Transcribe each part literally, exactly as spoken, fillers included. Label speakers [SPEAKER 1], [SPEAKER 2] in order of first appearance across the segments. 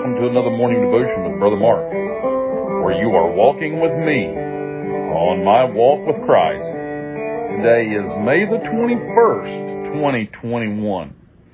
[SPEAKER 1] welcome to another morning devotion with Brother Mark, where you are walking with me on my walk with Christ. Today is May the twenty-first, twenty twenty-one.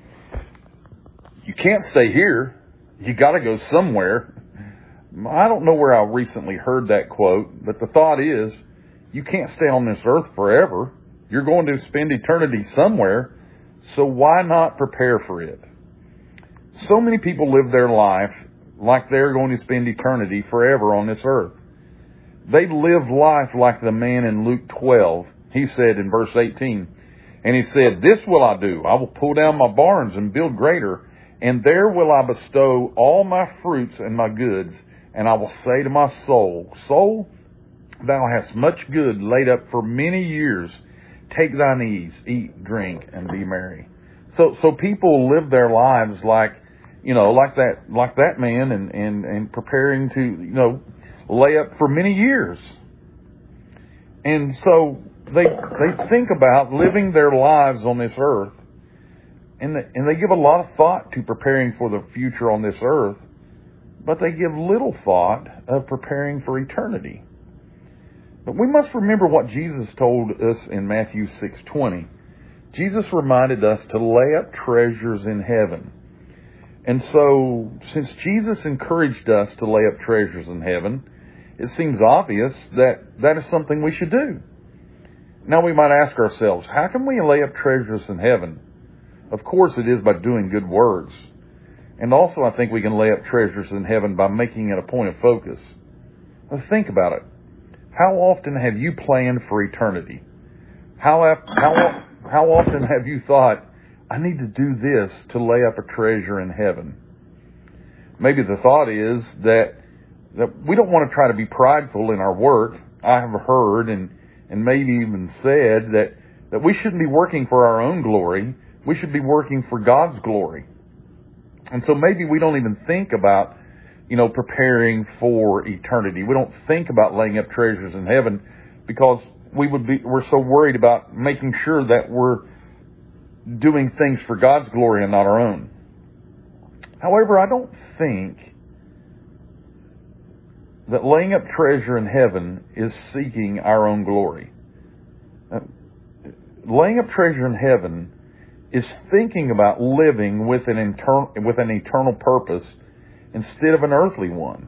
[SPEAKER 1] You can't stay here. You got to go somewhere. I don't know where I recently heard that quote, but the thought is, you can't stay on this earth forever. You're going to spend eternity somewhere, so why not prepare for it? So many people live their life like they're going to spend eternity forever on this earth. They live life like the man in Luke twelve. He said in verse eighteen, and he said, "This will I do. I will pull down my barns and build greater, and there will I bestow all my fruits and my goods. And I will say to my soul, Soul, thou hast much good laid up for many years. Take thine ease, eat, drink, and be merry." So, so people live their lives like, you know, like that, like that man, and, and, and preparing to, you know, lay up for many years. And so they, they think about living their lives on this earth, and they, and they give a lot of thought to preparing for the future on this earth, but they give little thought of preparing for eternity. But we must remember what Jesus told us in Matthew six twenty. Jesus reminded us to lay up treasures in heaven. And so, since Jesus encouraged us to lay up treasures in heaven, it seems obvious that that is something we should do. Now we might ask ourselves, how can we lay up treasures in heaven? Of course it is by doing good works. And also I think we can lay up treasures in heaven by making it a point of focus. Now think about it. How often have you planned for eternity? How, how, how often have you thought, I need to do this to lay up a treasure in heaven? Maybe the thought is that, that we don't want to try to be prideful in our work. I have heard and, and maybe even said that, that we shouldn't be working for our own glory. We should be working for God's glory. And so maybe we don't even think about, you know, preparing for eternity. We don't think about laying up treasures in heaven because we would be, we're so worried about making sure that we're doing things for God's glory and not our own. However, I don't think that laying up treasure in heaven is seeking our own glory. Uh, laying up treasure in heaven is thinking about living with an internal, with an eternal purpose instead of an earthly one.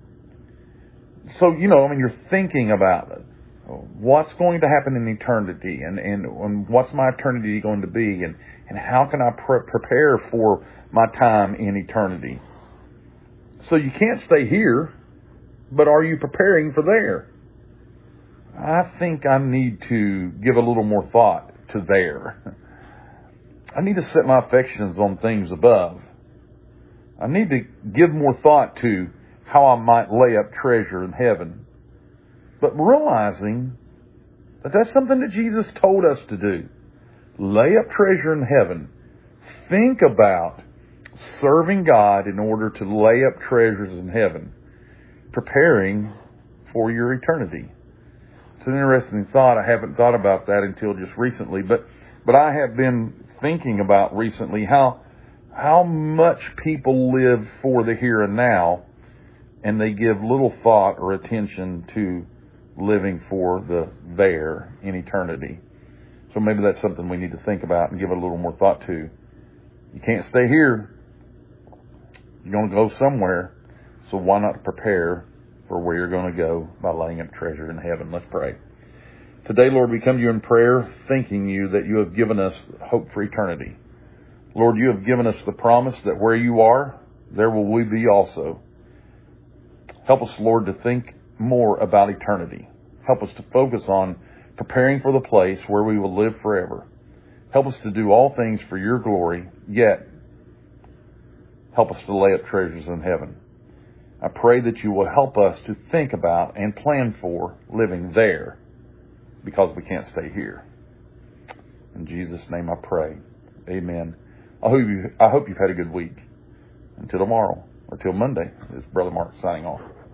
[SPEAKER 1] So, you know, I mean, you're thinking about it. What's going to happen in eternity, and, and, and what's my eternity going to be, and, and how can I pre- prepare for my time in eternity? So you can't stay here, but are you preparing for there? I think I need to give a little more thought to there. I need to set my affections on things above. I need to give more thought to how I might lay up treasure in heaven. But realizing that that's something that Jesus told us to do. Lay up treasure in heaven. Think about serving God in order to lay up treasures in heaven. Preparing for your eternity. It's an interesting thought. I haven't thought about that until just recently. But, but I have been thinking about recently how, how much people live for the here and now, and they give little thought or attention to living for the there in eternity. So maybe that's something we need to think about and give it a little more thought to. You can't stay here. You're going to go somewhere. So why not prepare for where you're going to go by laying up treasure in heaven? Let's pray. Today, Lord, we come to you in prayer, thanking you that you have given us hope for eternity. Lord, you have given us the promise that where you are, there will we be also. Help us, Lord, to think more about eternity. Help us to focus on preparing for the place where we will live forever. Help us to do all things for your glory, yet help us to lay up treasures in heaven. I pray that you will help us to think about and plan for living there, because we can't stay here. In Jesus' name I pray. Amen. I hope, you, I hope you've had a good week. Until tomorrow, or till Monday, this is Brother Mark signing off.